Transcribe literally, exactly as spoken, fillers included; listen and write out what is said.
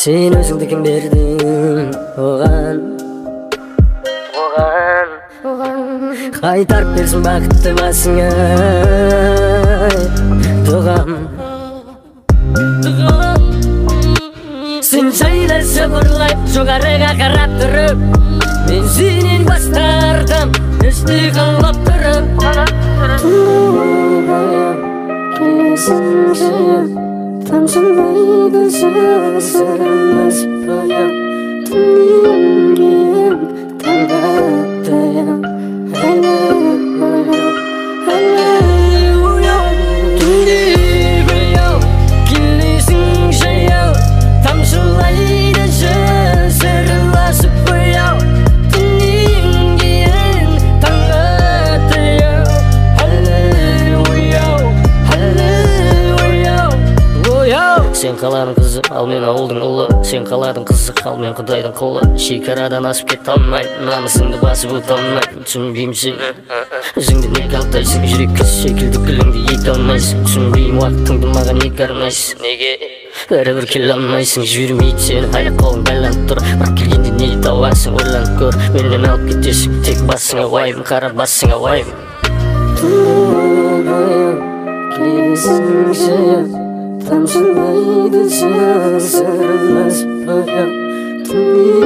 Sen özüңдү ким бердиң оған, оған, оған. Кайтарып берсин бакытты басыңа, тугам, тугам. Сен жайласа бурлайып жогорыга карап туруп, мен сенен баш тартам, эчти каалап туруп. Тамшылайды жасырмас баян, түннен кейін таңға аттайын. Әлі ояу, әлі ояу, түнде баяу, келесің жаяу. Тамшылайды жасырмас баяу, түннен кейін таңға аттайын. Әлі ояу, әлі сен қаладың қызы, ал мен ауылдың ұлы. Сен қаладың қызық, ал мен құдайдың құлы. Шекарадан асып кете алмаймын, намысыңды басып өте алмаймын. Түсінбеймін сен, өзіңді неге алдайсың? Жүрек кіз секілді гүліңді ете алмайсың. Түсінбеймін уақытыңды маған неге арнайсың? Неге бәрібір келе алмайсың? Жібермейді сені, аяқ қолың байланып тұр. Бірақ келгенде не табасың, ойланып көр. Менен алып кетесің, тек басыңа уайым, қара басыңа уайым. Келесің жаяу, тамшылайды жасырмас баяу, түнде